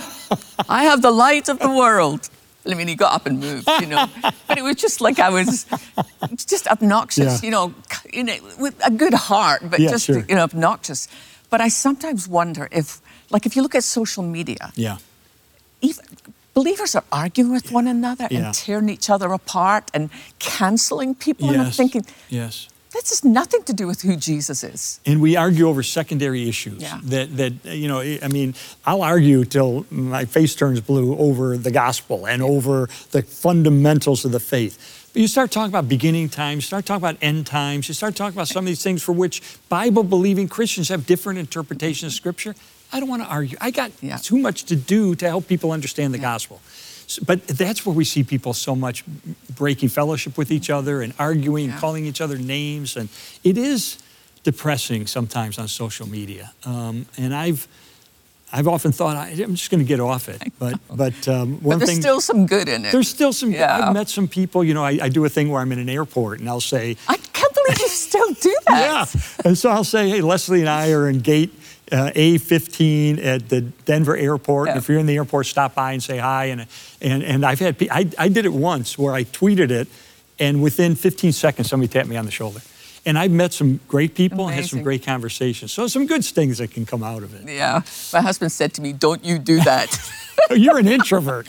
I have the light of the world. I mean, he got up and moved, you know, but it was just like I was just obnoxious, yeah. you know, you know, with a good heart, but yeah, just, sure. you know, obnoxious. But I sometimes wonder if, like, if you look at social media, yeah. even believers are arguing with one another yeah. and tearing each other apart and canceling people. Yes. And I'm thinking, yes. this has nothing to do with who Jesus is. And we argue over secondary issues. Yeah. That, that, you know, I mean, I'll argue till my face turns blue over the gospel and over the fundamentals of the faith. But you start talking about beginning times, start talking about end times, you start talking about some of these things for which Bible-believing Christians have different interpretations of Scripture. I don't want to argue. I got yeah. too much to do to help people understand the yeah. gospel. So, but that's where we see people so much breaking fellowship with each other and arguing yeah. and calling each other names. And it is depressing sometimes on social media. Um, and I've I've often thought, I, I'm just going to get off it. But but um, one but there's thing, still some good in it. There's still some yeah. I've met some people, you know, I, I do a thing where I'm in an airport and I'll say... I can't believe you still do that. Yeah. And so I'll say, hey, Leslie and I are in gate Uh, A fifteen at the Denver airport. Yeah. And if you're in the airport, stop by and say hi. And and and I've had I, I did it once where I tweeted it, and within fifteen seconds somebody tapped me on the shoulder. And I've met some great people Amazing. and had some great conversations. So some good things that can come out of it. Yeah. My husband said to me, "Don't you do that." You're an introvert.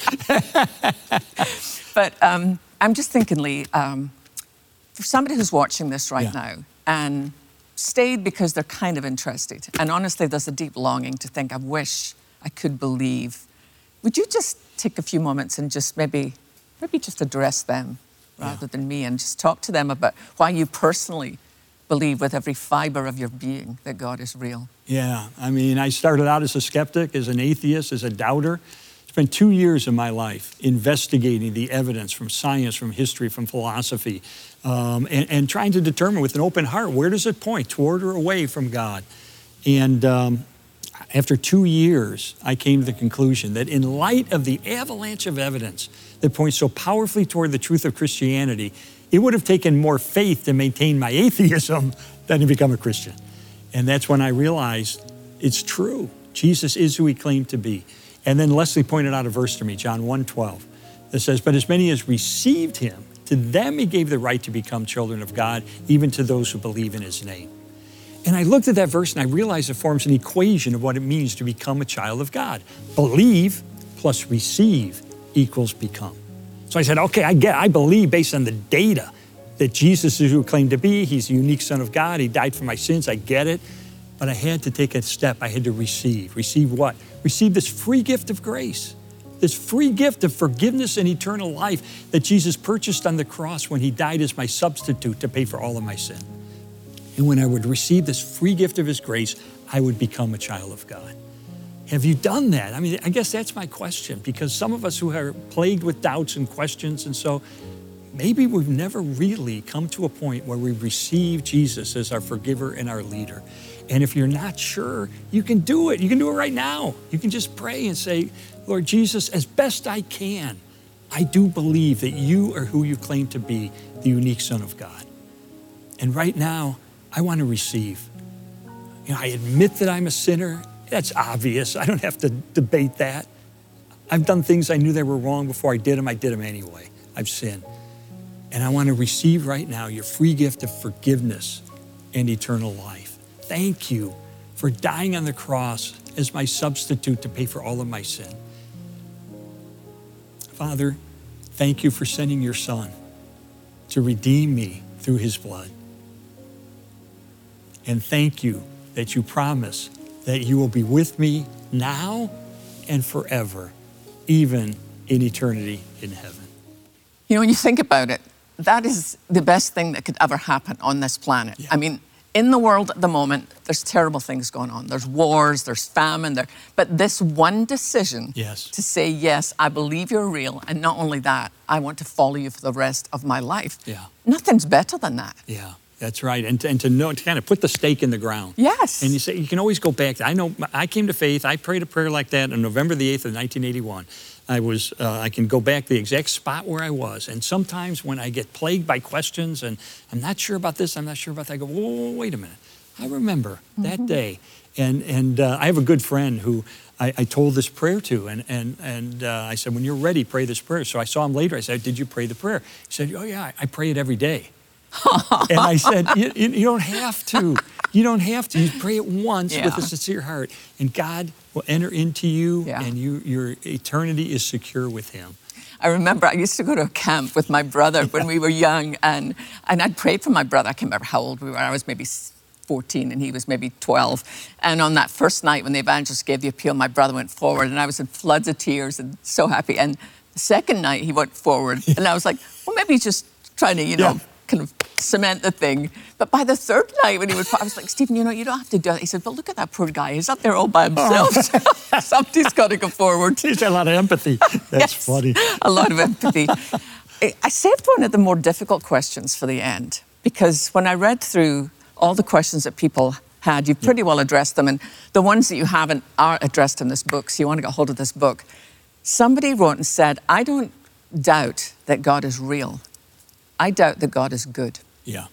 But um, I'm just thinking, Lee, um, for somebody who's watching this right Yeah. now and stayed because they're kind of interested. And honestly, there's a deep longing to think, I wish I could believe. Would you just take a few moments and just maybe, maybe just address them rather than me, and just talk to them about why you personally believe with every fiber of your being that God is real. Yeah, I mean, I started out as a skeptic, as an atheist, as a doubter. Spent two years of my life investigating the evidence from science, from history, from philosophy, um, and, and trying to determine with an open heart, where does it point, toward or away from God? And um, after two years, I came to the conclusion that in light of the avalanche of evidence that points so powerfully toward the truth of Christianity, it would have taken more faith to maintain my atheism than to become a Christian. And that's when I realized it's true. Jesus is who he claimed to be. And then Leslie pointed out a verse to me, John one twelve, that says, but as many as received him, to them he gave the right to become children of God, even to those who believe in his name. And I looked at that verse and I realized it forms an equation of what it means to become a child of God. Believe plus receive equals become. So I said, okay, I get, I believe based on the data that Jesus is who he claimed to be. He's the unique Son of God. He died for my sins. I get it. But I had to take a step. I had to receive. Receive what? Receive this free gift of grace, this free gift of forgiveness and eternal life that Jesus purchased on the cross when he died as my substitute to pay for all of my sin. And when I would receive this free gift of his grace, I would become a child of God. Have you done that? I mean, I guess that's my question, because some of us who are plagued with doubts and questions, and so maybe we've never really come to a point where we receive Jesus as our forgiver and our leader. And if you're not sure, you can do it. You can do it right now. You can just pray and say, Lord Jesus, as best I can, I do believe that you are who you claim to be, the unique Son of God. And right now, I want to receive. You know, I admit that I'm a sinner. That's obvious. I don't have to debate that. I've done things I knew they were wrong before I did them. I did them anyway. I've sinned. And I want to receive right now your free gift of forgiveness and eternal life. Thank you for dying on the cross as my substitute to pay for all of my sin. Father, thank you for sending your Son to redeem me through his blood. And thank you that you promise that you will be with me now and forever, even in eternity in heaven. You know, when you think about it, that is the best thing that could ever happen on this planet. Yeah. I mean, in the world at the moment, there's terrible things going on. There's wars, there's famine, there. But this one decision Yes. to say, yes, I believe you're real, and not only that, I want to follow you for the rest of my life. Yeah. Nothing's better than that. Yeah, that's right. And to, and to know, to kind of put the stake in the ground. Yes. And you say, you can always go back. I know I came to faith. I prayed a prayer like that on November the eighth of nineteen eighty-one. I was, uh, I can go back to the exact spot where I was. And sometimes when I get plagued by questions and I'm not sure about this, I'm not sure about that, I go, whoa, whoa, wait a minute. I remember mm-hmm. that day. And, and uh, I have a good friend who I, I told this prayer to. And, and, and uh, I said, when you're ready, pray this prayer. So I saw him later. I said, did you pray the prayer? He said, oh yeah, I, I pray it every day. And I said, you, you don't have to. You don't have to. You pray it once yeah. with a sincere heart, and God will enter into you, yeah. and you, your eternity is secure with him. I remember I used to go to a camp with my brother when we were young, and, and I'd prayed for my brother. I can't remember how old we were. I was maybe fourteen, and he was maybe twelve. And on that first night when the evangelist gave the appeal, my brother went forward, and I was in floods of tears and so happy. And the second night he went forward, and I was like, well, maybe he's just trying to, you know, yeah. kind of cement the thing. But by the third night when he was, I was like, Stephen, you know, you don't have to do that. He said, but look at that poor guy. He's up there all by himself. Oh. Somebody's got to go forward. He's got a lot of empathy. That's yes, funny. A lot of empathy. I saved one of the more difficult questions for the end, because when I read through all the questions that people had, you've pretty well addressed them. And the ones that you haven't are addressed in this book. So you want to get hold of this book. Somebody wrote and said, I don't doubt that God is real. I doubt that God is good. Yeah.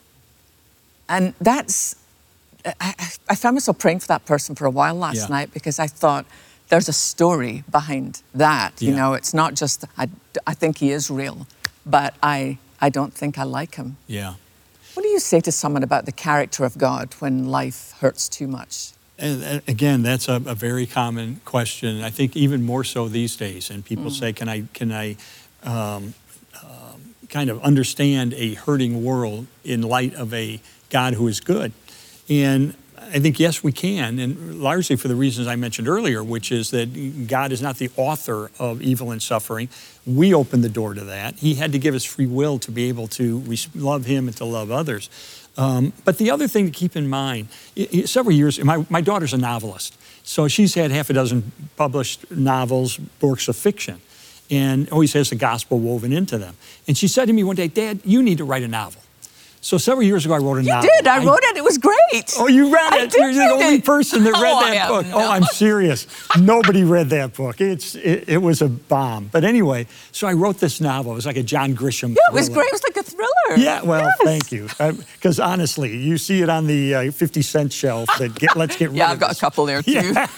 And that's, I, I found myself praying for that person for a while last yeah. night, because I thought there's a story behind that. Yeah. You know, it's not just, I, I think he is real, but I, I don't think I like him. Yeah. What do you say to someone about the character of God when life hurts too much? And, and again, that's a, a very common question. I think even more so these days. And people mm. say, can I, can I, um, kind of understand a hurting world in light of a God who is good? And I think, yes, we can, and largely for the reasons I mentioned earlier, which is that God is not the author of evil and suffering. We opened the door to that. He had to give us free will to be able to love him and to love others. Um, but the other thing to keep in mind, it, it, several years, my, my daughter's a novelist, so she's had half a dozen published novels, works of fiction, and always has the gospel woven into them. And she said to me one day, Dad, you need to write a novel. So several years ago, I wrote a you novel. You did. I wrote it. It was great. Oh, you read I it. did You're the read only it. person that read Oh, that I book. am Oh, I'm not. serious. Nobody read that book. It's it, it was a bomb. But anyway, so I wrote this novel. It was like a John Grisham Yeah, it was thriller. great. It was like a thriller. Yeah, well, Yes. thank you. Because honestly, you see it on the uh, fifty cent shelf. That get, let's get rid Yeah, of I've got this. a couple there too. Yeah.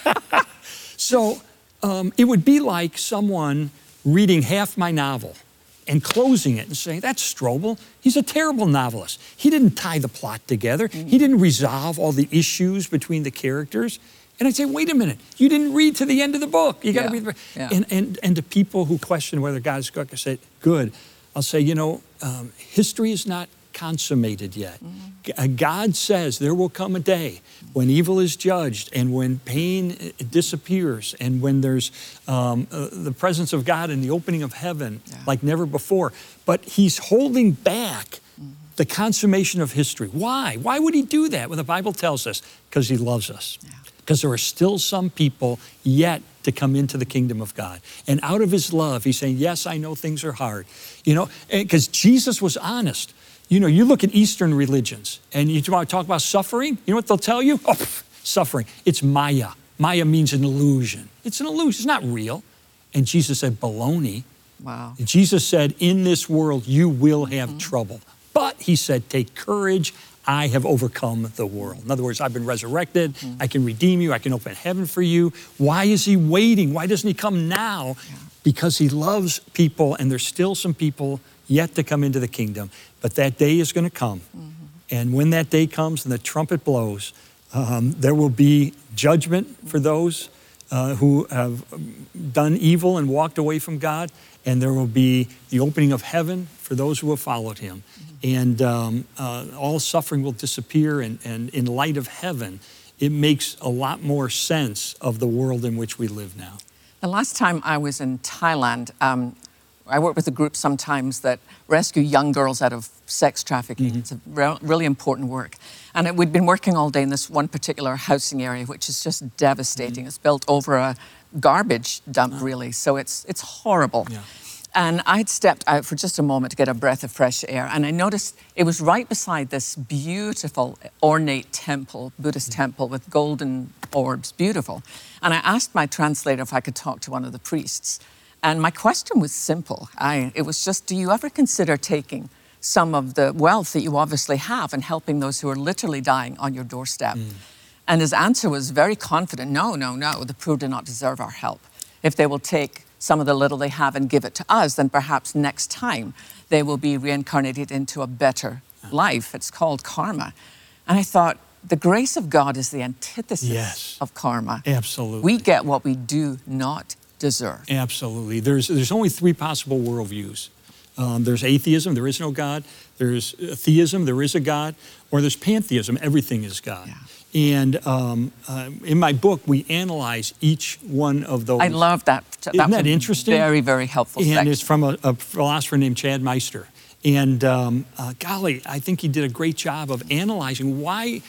So um, it would be like someone reading half my novel and closing it and saying, that's Strobel. He's a terrible novelist. He didn't tie the plot together. Mm. He didn't resolve all the issues between the characters. And I'd say, wait a minute, you didn't read to the end of the book. You got to Yeah, read the yeah. and, and, and to people who question whether God's good, I say, good. I'll say, you know, um, history is not consummated yet. G- uh, God says there will come a day when evil is judged and when pain uh, disappears and when there's um, uh, the presence of God and the opening of heaven Yeah. like never before. But he's holding back the consummation of history. Why? Why would he do that when the Bible tells us? Because he loves us. Because there are still some people yet to come into the kingdom of God. And out of his love, he's saying, yes, I know things are hard. You know, because Jesus was honest. You know, you look at Eastern religions and you want to talk about suffering, you know what they'll tell you? Oh, pff, suffering. It's Maya. Maya means an illusion. It's an illusion. It's not real. And Jesus said, baloney. Wow. And Jesus said, in this world, you will have mm-hmm. trouble. But he said, take courage. I have overcome the world. In other words, I've been resurrected. Mm-hmm. I can redeem you. I can open heaven for you. Why is he waiting? Why doesn't he come now? Yeah. Because he loves people, and there's still some people yet to come into the kingdom. But that day is going to come. Mm-hmm. And when that day comes and the trumpet blows, um, there will be judgment for those uh, who have done evil and walked away from God. And there will be the opening of heaven for those who have followed him. Mm-hmm. And um, uh, all suffering will disappear. And, and in light of heaven, it makes a lot more sense of the world in which we live now. The last time I was in Thailand, um, I work with a group sometimes that rescue young girls out of sex trafficking. Mm-hmm. It's a re- really important work. And it, we'd been working all day in this one particular housing area, which is just devastating. Mm-hmm. It's built over a garbage dump, oh. really. So it's it's horrible. Yeah. And I'd stepped out for just a moment to get a breath of fresh air. And I noticed it was right beside this beautiful, ornate temple, Buddhist mm-hmm. temple with golden orbs, beautiful. And I asked my translator if I could talk to one of the priests. And my question was simple. I, it was just, do you ever consider taking some of the wealth that you obviously have and helping those who are literally dying on your doorstep? Mm. And his answer was very confident, no, no, no, the poor do not deserve our help. If they will take some of the little they have and give it to us, then perhaps next time they will be reincarnated into a better life. It's called karma. And I thought, the grace of God is the antithesis yes. of karma. Absolutely. We get what we do not deserve. Absolutely. There's, there's only three possible worldviews. Um, there's atheism, there is no God. There's theism, there is a God. Or there's pantheism, everything is God. Yeah. And um, uh, in my book, we analyze each one of those. I love that. Isn't that, that interesting? Very, very helpful And section. it's from a, a philosopher named Chad Meister. And um, uh, golly, I think he did a great job of analyzing why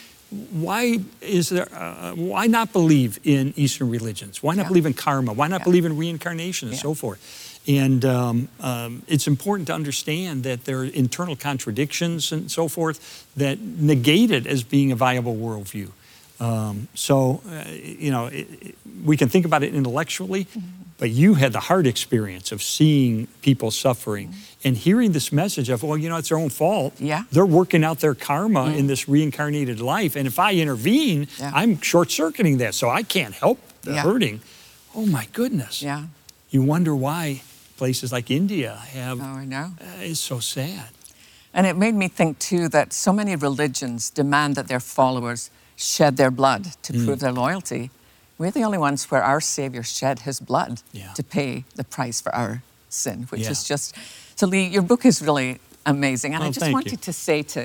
Why is there? Uh, why not believe in Eastern religions? Why not yeah. believe in karma? Why not yeah. believe in reincarnation and yeah. so forth? And um, um, it's important to understand that there are internal contradictions and so forth that negate it as being a viable worldview. Um, so, uh, you know, it, it, we can think about it intellectually, mm-hmm. but you had the hard experience of seeing people suffering mm-hmm. and hearing this message of, well, you know, it's their own fault. Yeah. They're working out their karma mm-hmm. in this reincarnated life. And if I intervene, yeah. I'm short-circuiting that, so I can't help the yeah. hurting. Oh, my goodness. Yeah. You wonder why places like India have... Oh, I know. Uh, it's so sad. And it made me think, too, that so many religions demand that their followers shed their blood to mm. prove their loyalty. We're the only ones where our Savior shed his blood yeah. to pay the price for our sin, which yeah. is just... So, Lee, your book is really amazing. And well, I just wanted you. to say to,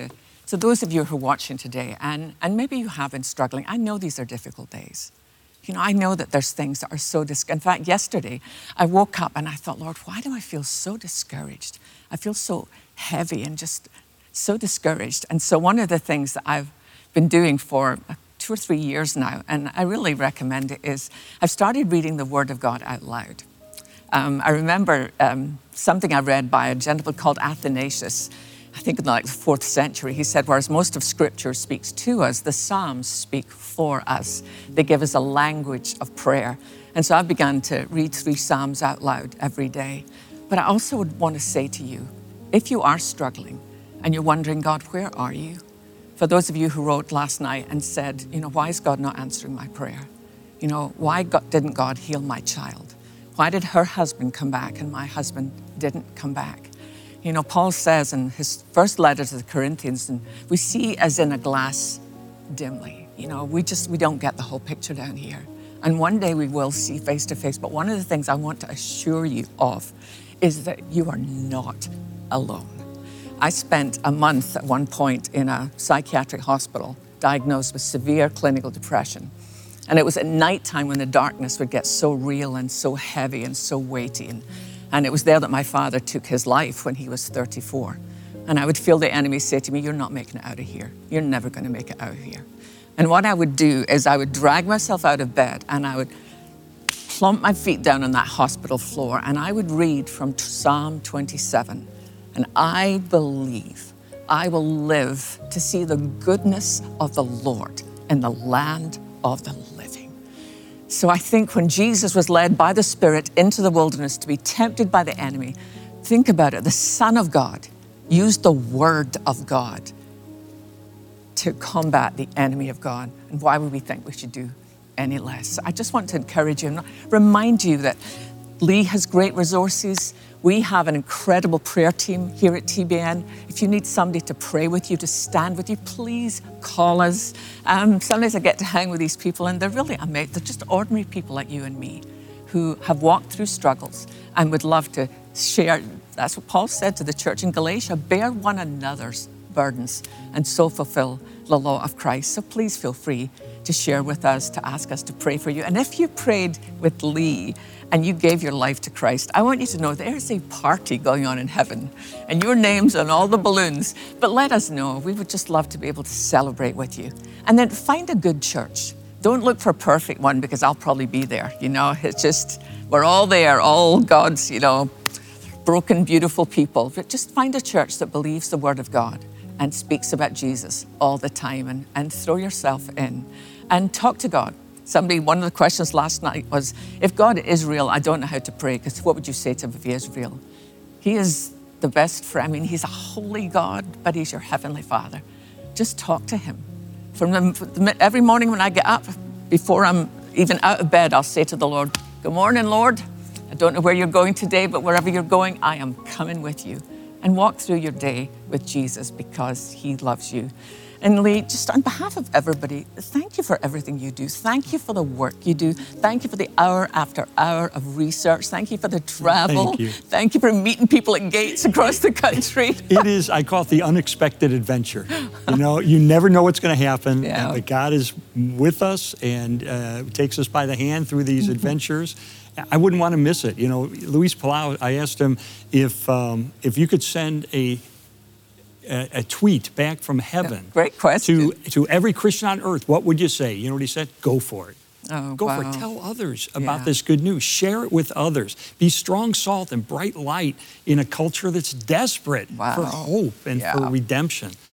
So those of you who are watching today, and, and maybe you have been struggling, I know these are difficult days. You know, I know that there's things that are so dis- In fact, yesterday, I woke up and I thought, Lord, why do I feel so discouraged? I feel so heavy and just so discouraged. And so one of the things that I've been doing for two or three years now, and I really recommend it, is I've started reading the Word of God out loud. Um, I remember um, something I read by a gentleman called Athanasius, I think in like the fourth century. He said, whereas most of Scripture speaks to us, the Psalms speak for us. They give us a language of prayer. And so I've begun to read three Psalms out loud every day. But I also would want to say to you, if you are struggling and you're wondering, God, where are you? For those of you who wrote last night and said, you know, why is God not answering my prayer? You know, why God, didn't God heal my child? Why did her husband come back and my husband didn't come back? You know, Paul says in his first letter to the Corinthians, and we see as in a glass dimly. You know, we just, we don't get the whole picture down here. And one day we will see face to face. But one of the things I want to assure you of is that you are not alone. I spent a month at one point in a psychiatric hospital diagnosed with severe clinical depression. And it was at nighttime when the darkness would get so real and so heavy and so weighty. And, and it was there that my father took his life when he was thirty-four. And I would feel the enemy say to me, you're not making it out of here. You're never going to make it out of here. And what I would do is I would drag myself out of bed and I would plump my feet down on that hospital floor and I would read from Psalm twenty-seven. And I believe I will live to see the goodness of the Lord in the land of the living. So I think when Jesus was led by the Spirit into the wilderness to be tempted by the enemy, think about it, the Son of God used the Word of God to combat the enemy of God. And why would we think we should do any less? I just want to encourage you and remind you that Lee has great resources. We have an incredible prayer team here at T B N. If you need somebody to pray with you, to stand with you, please call us. Um, sometimes I get to hang with these people and they're really amazing. They're just ordinary people like you and me who have walked through struggles and would love to share. That's what Paul said to the church in Galatia, bear one another's burdens and so fulfill the law of Christ. So please feel free to share with us, to ask us to pray for you. And if you prayed with Lee and you gave your life to Christ, I want you to know there's a party going on in heaven and your name's on all the balloons. But let us know. We would just love to be able to celebrate with you. And then find a good church. Don't look for a perfect one because I'll probably be there. You know, it's just, we're all there, all God's, you know, broken, beautiful people. But just find a church that believes the Word of God and speaks about Jesus all the time, and, and throw yourself in and talk to God. Somebody, one of the questions last night was, if God is real, I don't know how to pray, because what would you say to him if he is real? He is the best friend. I mean, he's a holy God, but he's your heavenly Father. Just talk to him. From the, every morning when I get up, before I'm even out of bed, I'll say to the Lord, good morning, Lord. I don't know where you're going today, but wherever you're going, I am coming with you. And walk through your day with Jesus because he loves you. And Lee, just on behalf of everybody, thank you for everything you do. Thank you for the work you do. Thank you for the hour after hour of research. Thank you for the travel. Thank you. Thank you for meeting people at gates across the country. It is, I call it the unexpected adventure. You know, you never know what's going to happen, Yeah. but God is with us and uh, takes us by the hand through these adventures. I wouldn't want to miss it. You know, Luis Palau, I asked him if um, if you could send a, a a tweet back from heaven. Great question. To to every Christian on earth, what would you say? You know what he said? Go for it. Oh, Go wow. for it. Tell others about Yeah. this good news. Share it with others. Be strong salt and bright light in a culture that's desperate Wow. for hope and Yeah. for redemption.